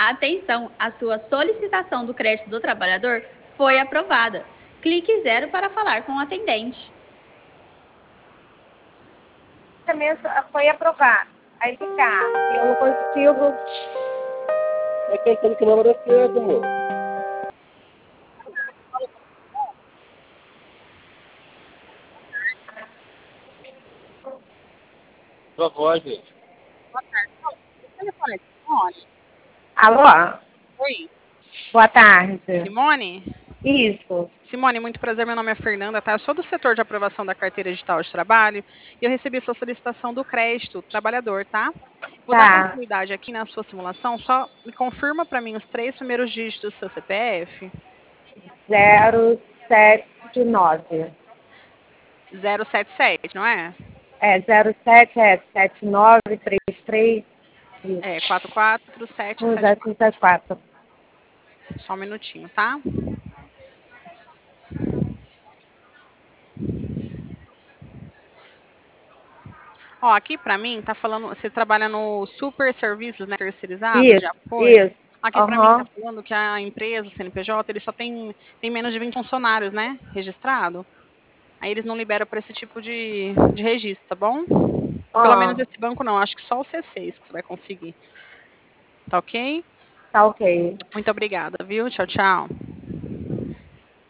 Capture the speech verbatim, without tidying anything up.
Atenção, a sua solicitação do crédito do trabalhador foi aprovada. Clique zero para falar com o atendente. Foi aprovado. Aí ficar. Eu consigo. É pensando que não era certo, amor. Sua voz, gente. Boa tarde. O telefone é de Simone? Alô? Oi. Boa tarde. Simone? Isso. Simone, muito prazer. Meu nome é Fernanda, tá? Eu sou do setor de aprovação da carteira digital de trabalho e eu recebi sua solicitação do crédito trabalhador, tá? Vou dar Tá. continuidade aqui na sua simulação. Só me confirma para mim os três primeiros dígitos do seu C P F. zero sete nove. zero sete sete, não é? É, zero sete, é sete nove três três. É, quatro quatro sete sete zero quatro. sete quatro. Só um minutinho, tá? Ó, aqui para mim tá falando, você trabalha no Super Serviços, né, terceirizado de Isso, apoio. isso. Aqui para mim tá Aham. falando que a empresa, o C N P J, ele só tem, tem menos de vinte funcionários, né, registrado. Aí eles não liberam para esse tipo de, de registro, tá bom? Pelo menos Ah, esse banco não, acho que só o C seis que você vai conseguir. Tá ok? tá ok. Muito obrigada, viu? Tchau, tchau.